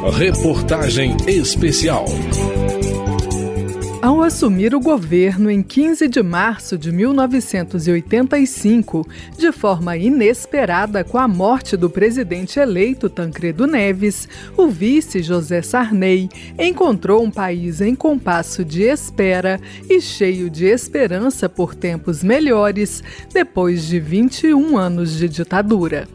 Reportagem especial. Ao assumir o governo em 15 de março de 1985, de forma inesperada com a morte do presidente eleito Tancredo Neves, o vice José Sarney encontrou um país em compasso de espera e cheio de esperança por tempos melhores, depois de 21 anos de ditadura.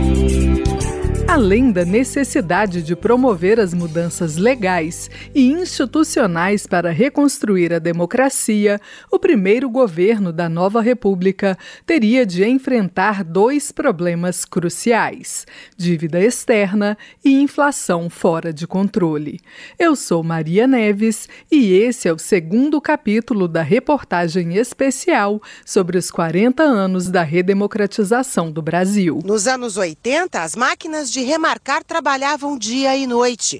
Além da necessidade de promover as mudanças legais e institucionais para reconstruir a democracia, o primeiro governo da nova República teria de enfrentar dois problemas cruciais: dívida externa e inflação fora de controle. Eu sou Maria Neves e esse é o segundo capítulo da reportagem especial sobre os 40 anos da redemocratização do Brasil. Nos anos 80, as máquinas de remarcar trabalhavam dia e noite.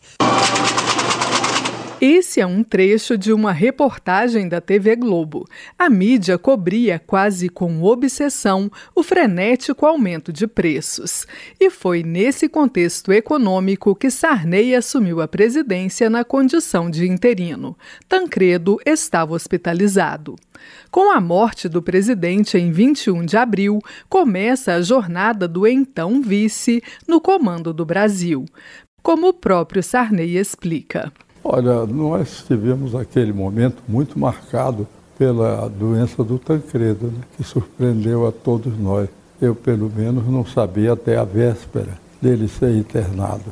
Esse é um trecho de uma reportagem da TV Globo. A mídia cobria quase com obsessão o frenético aumento de preços. E foi nesse contexto econômico que Sarney assumiu a presidência na condição de interino. Tancredo estava hospitalizado. Com a morte do presidente em 21 de abril, começa a jornada do então vice no comando do Brasil, como o próprio Sarney explica. Olha, nós tivemos aquele momento muito marcado pela doença do Tancredo, que surpreendeu a todos nós. Eu, pelo menos, não sabia até a véspera dele ser internado.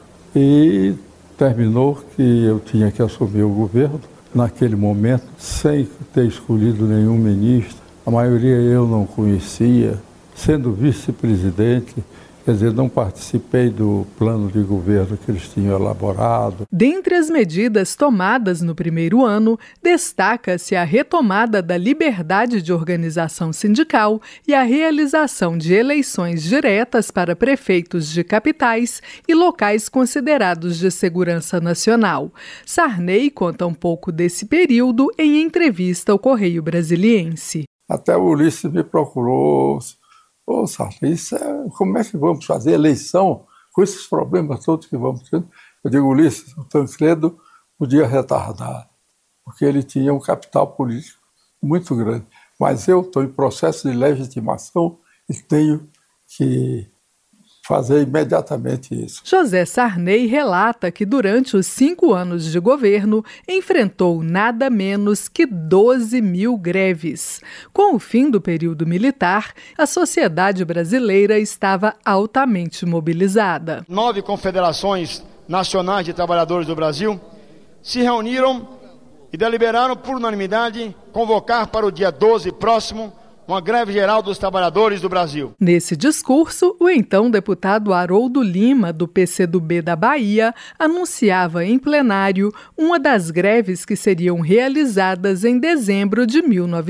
E terminou que eu tinha que assumir o governo, naquele momento, sem ter escolhido nenhum ministro. A maioria eu não conhecia, sendo vice-presidente. Quer dizer, não participei do plano de governo que eles tinham elaborado. Dentre as medidas tomadas no primeiro ano, destaca-se a retomada da liberdade de organização sindical e a realização de eleições diretas para prefeitos de capitais e locais considerados de segurança nacional. Sarney conta um pouco desse período em entrevista ao Correio Brasiliense. Até o Ulisses me procurou. Ô, Sarney, como é que vamos fazer eleição com esses problemas todos que vamos tendo? Eu digo, Ulisses, o Tancredo podia retardar, porque ele tinha um capital político muito grande. Mas eu estou em processo de legitimação e tenho que fazer imediatamente isso. José Sarney relata que durante os 5 anos de governo enfrentou nada menos que 12 mil greves. Com o fim do período militar, a sociedade brasileira estava altamente mobilizada. 9 confederações nacionais de trabalhadores do Brasil se reuniram e deliberaram por unanimidade convocar para o dia 12 próximo uma greve geral dos trabalhadores do Brasil. Nesse discurso, o então deputado Haroldo Lima, do PCdoB da Bahia, anunciava em plenário uma das greves que seriam realizadas em dezembro de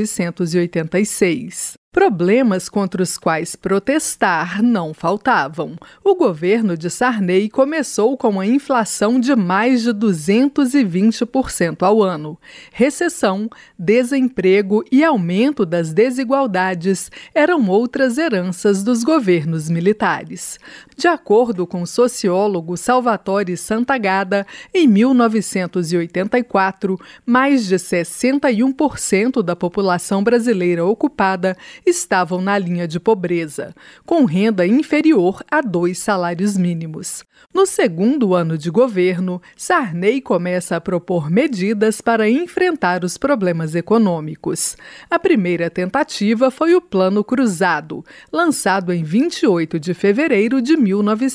1986. Problemas contra os quais protestar não faltavam. O governo de Sarney começou com uma inflação de mais de 220% ao ano. Recessão, desemprego e aumento das desigualdades eram outras heranças dos governos militares. De acordo com o sociólogo Salvatore Santagada, em 1984, mais de 61% da população brasileira ocupada estavam na linha de pobreza, com renda inferior a 2 salários mínimos. No segundo ano de governo, Sarney começa a propor medidas para enfrentar os problemas econômicos. A primeira tentativa foi o Plano Cruzado, lançado em 28 de fevereiro de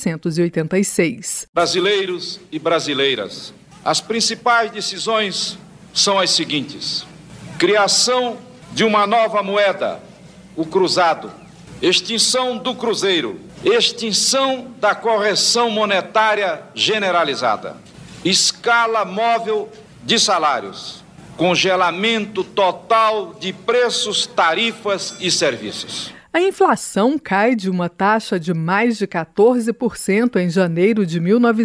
1986. Brasileiros e brasileiras, as principais decisões são as seguintes: criação de uma nova moeda, o cruzado, extinção do cruzeiro, extinção da correção monetária generalizada, escala móvel de salários, congelamento total de preços, tarifas e serviços. A inflação cai de uma taxa de mais de 14% em janeiro de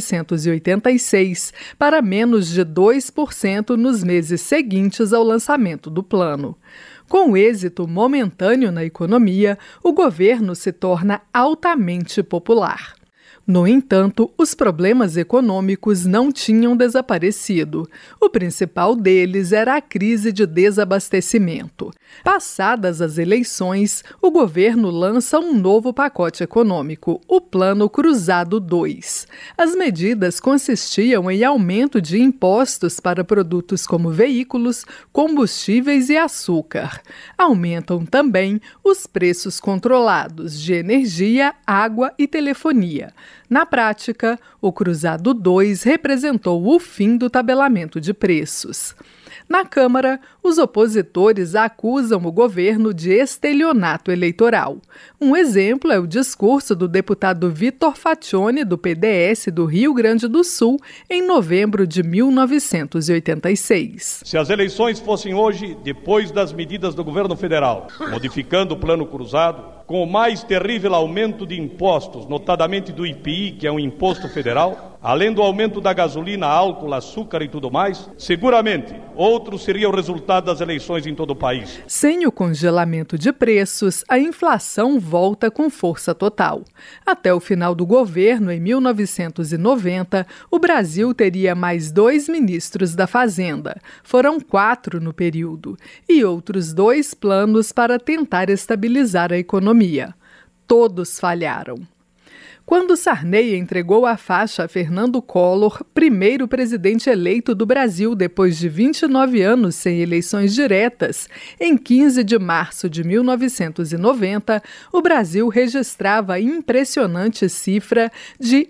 1986 para menos de 2% nos meses seguintes ao lançamento do plano. Com êxito momentâneo na economia, o governo se torna altamente popular. No entanto, os problemas econômicos não tinham desaparecido. O principal deles era a crise de desabastecimento. Passadas as eleições, o governo lança um novo pacote econômico, o Plano Cruzado 2. As medidas consistiam em aumento de impostos para produtos como veículos, combustíveis e açúcar. Aumentam também os preços controlados de energia, água e telefonia. Na prática, o Cruzado 2 representou o fim do tabelamento de preços. Na Câmara, os opositores acusam o governo de estelionato eleitoral. Um exemplo é o discurso do deputado Vitor Faccione, do PDS do Rio Grande do Sul, em novembro de 1986. Se as eleições fossem hoje, depois das medidas do governo federal, modificando o Plano Cruzado, com o mais terrível aumento de impostos, notadamente do IPI, que é um imposto federal, além do aumento da gasolina, álcool, açúcar e tudo mais, seguramente outro seria o resultado das eleições em todo o país. Sem o congelamento de preços, a inflação volta com força total. Até o final do governo, em 1990, o Brasil teria mais 2 ministros da Fazenda. Foram 4 no período. E outros 2 planos para tentar estabilizar a economia. Todos falharam. Quando Sarney entregou a faixa a Fernando Collor, primeiro presidente eleito do Brasil depois de 29 anos sem eleições diretas, em 15 de março de 1990, o Brasil registrava a impressionante cifra de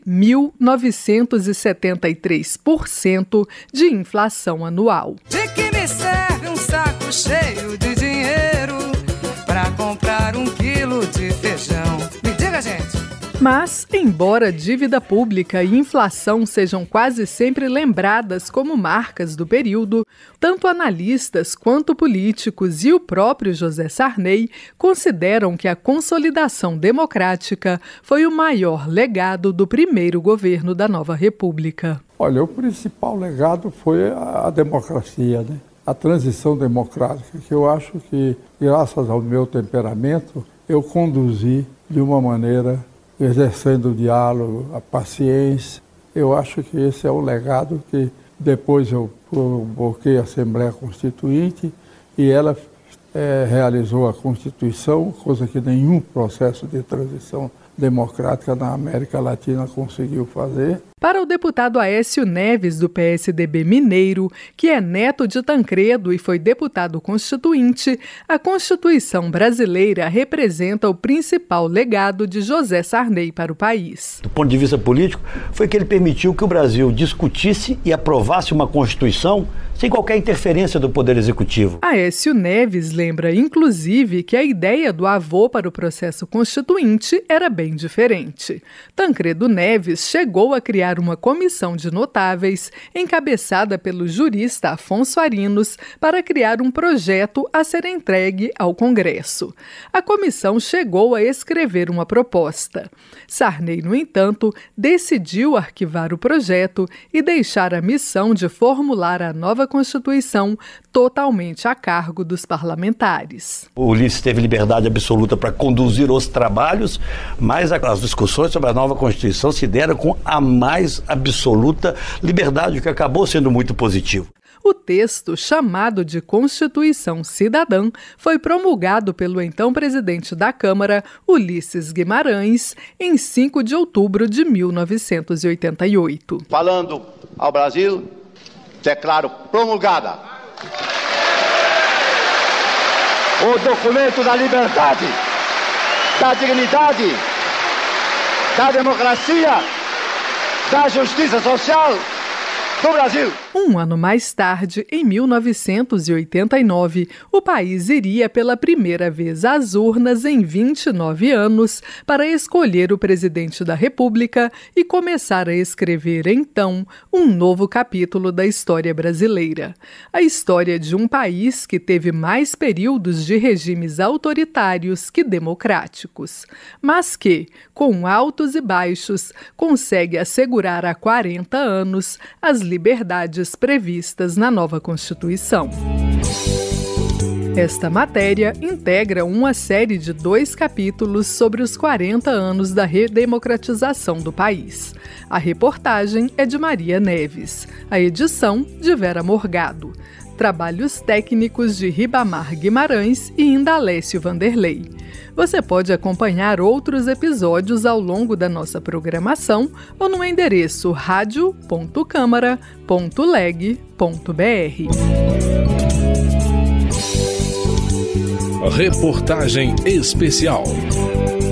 1.973% de inflação anual. De que me serve um saco cheio de dinheiro para comprar 1 quilo de feijão? Me diga, gente. Mas, embora dívida pública e inflação sejam quase sempre lembradas como marcas do período, tanto analistas quanto políticos e o próprio José Sarney consideram que a consolidação democrática foi o maior legado do primeiro governo da nova República. Olha, o principal legado foi a democracia, né? A transição democrática, que eu acho que, graças ao meu temperamento, eu conduzi de uma maneira exercendo o diálogo, a paciência. Eu acho que esse é o legado que depois eu convoquei a Assembleia Constituinte e ela realizou a Constituição, coisa que nenhum processo de transição democrática na América Latina conseguiu fazer. Para o deputado Aécio Neves, do PSDB mineiro, que é neto de Tancredo e foi deputado constituinte, a Constituição brasileira representa o principal legado de José Sarney para o país. Do ponto de vista político, foi que ele permitiu que o Brasil discutisse e aprovasse uma Constituição sem qualquer interferência do Poder Executivo. Aécio Neves lembra, inclusive, que a ideia do avô para o processo constituinte era bem diferente. Tancredo Neves chegou a criar uma comissão de notáveis, encabeçada pelo jurista Afonso Arinos, para criar um projeto a ser entregue ao Congresso. A comissão chegou a escrever uma proposta. Sarney, no entanto, decidiu arquivar o projeto e deixar a missão de formular a nova Constituição totalmente a cargo dos parlamentares. O Ulisses teve liberdade absoluta para conduzir os trabalhos, mas as discussões sobre a nova Constituição se deram com a mais absoluta liberdade, o que acabou sendo muito positivo. O texto, chamado de Constituição Cidadã, foi promulgado pelo então presidente da Câmara, Ulisses Guimarães, em 5 de outubro de 1988. Falando ao Brasil, declaro promulgada o documento da liberdade, da dignidade, da democracia, da justiça social do Brasil. Um ano mais tarde, em 1989, o país iria pela primeira vez às urnas em 29 anos para escolher o presidente da República e começar a escrever, então, um novo capítulo da história brasileira. A história de um país que teve mais períodos de regimes autoritários que democráticos, mas que, com altos e baixos, consegue assegurar há 40 anos as liberdades previstas na nova Constituição. Esta matéria integra uma série de 2 capítulos sobre os 40 anos da redemocratização do país. A reportagem é de Maria Neves, a edição de Vera Morgado. Trabalhos técnicos de Ribamar Guimarães e Indalécio Vanderlei. Você pode acompanhar outros episódios ao longo da nossa programação ou no endereço radio.câmara.leg.br. Reportagem especial.